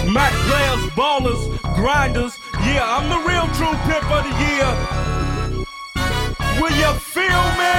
Mac players, ballers, grinders. Yeah, I'm the real true pimp of the year. Will you feel me?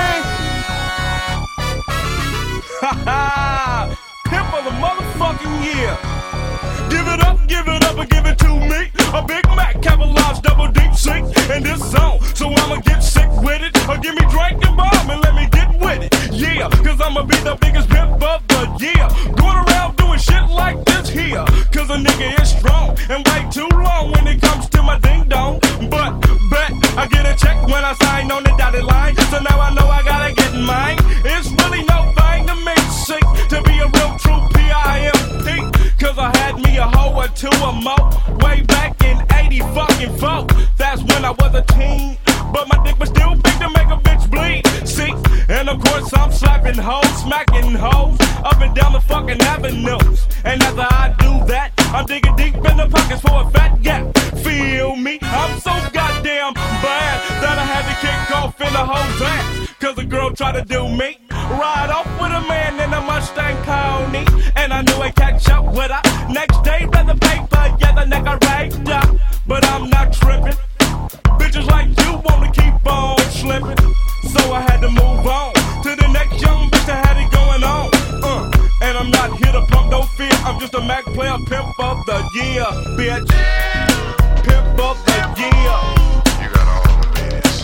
Ha ha! Pimp of the motherfucking year. Give it up, and give it to me. A Big Mac, Cavalage, double deep sink in this zone. So I'ma get sick with it. Or give me drink and bomb and let me get with it. Yeah, cause I'ma be the biggest pimp of the year. Going around doing shit like this here. Cause a nigga is strong and way too long when it comes to my ding dong. But bet I get a check when I sign on the dotted line. So now I know I gotta get mine. It's really no thing to me, sick to be a real true PIMP. Cause I had me a hoe or two or more way back in 80 fucking 4. That's when I was a teen, but my dick was still big to make a bitch bleed. See, and of course I'm slapping hoes, smacking hoes up and down the fucking avenues. And after I do that, I'm digging deep in the pockets for a fat gap. Feel me? I'm so goddamn bad that I had to kick off in the whole ass. Cause a girl tried to do me. Ride off with a man in a Mustang Pony. And I knew I'd catch up with her. Next day, read the paper, yeah, the neck I raped up. But I'm not tripping. Bitches like you wanna keep on slipping. So I had to move on to the next young bitch that had it going on. And I'm not here to pump no fear. I'm just a Mac player, pimp of the year, bitch. Pimp of the year. You got all the ladies.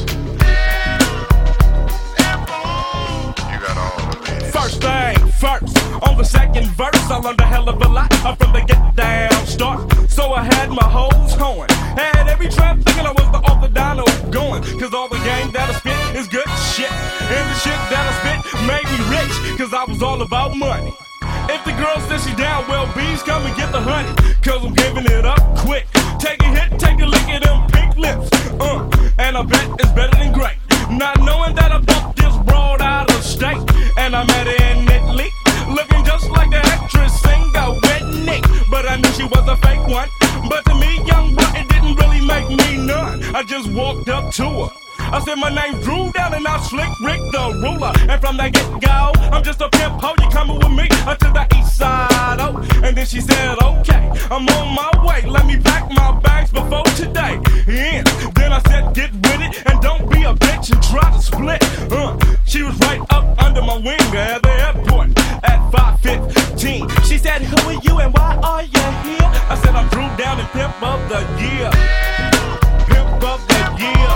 You got all the ladies. First thing first, on the second verse, I learned a hell of a lot from the get down start. So I had my hoes horn. Had every trap thinking I was the orthodono going. Cause all the game that I spit is good shit. And the shit that I spit made me rich. Cause I was all about money. If the girl says she down, well, bees come and get the honey. Cause I'm giving it up quick. Take a hit, take a lick at them pink lips. And I bet it's better than great. Not knowing that I bumped this broad out of state. And I met her in Italy, looking just like the actress singer Whitney. But I knew she was a fake one. But to me, young boy, it didn't really make me none. I just walked up to her. I said my name's Drew Down and I'm Slick Rick the ruler. And from that get-go, I'm just a pimp ho. You coming with me to the east side, oh. And then she said, okay, I'm on my way. Let me pack my bags before today ends. Then I said, get with it and don't be a bitch and try to split. She was right up under my wing at the airport at 5:15. She said, who are you and why are you here? I said, I'm Drew Down and pimp of the year. Pimp of the year.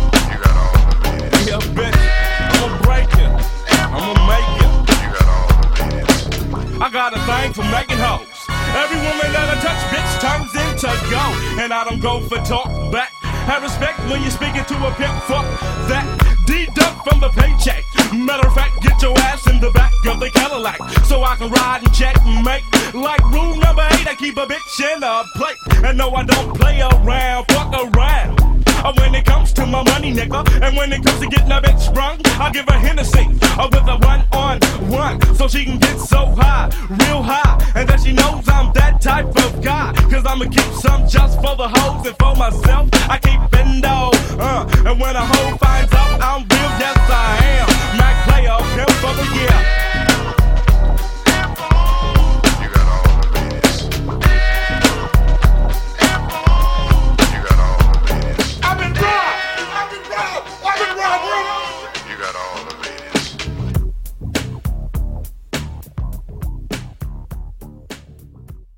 Yeah, bitch, I'ma break it, I'ma make it. You got all the ladies. I got a thing for making hoes. Every woman that I touch, bitch, turns into gold. And I don't go for talk back. Have respect when you're speaking to a pimp, fuck that. Deduct from the paycheck. Matter of fact, get your ass in the back of the Cadillac so I can ride and check and make. Like rule number 8, I keep a bitch in a plate. And no, I don't play around, fuck around. When it comes to my money, nigga, and when it comes to getting a bitch sprung, I give her Hennessy with a 1-on-1 so she can get so high, real high, and that she knows I'm that type of guy. Cause I'ma keep some just for the hoes and for myself. I keep bendo, and when a hoe finds out I'm real, yes I am. Mac player, pimp of the year.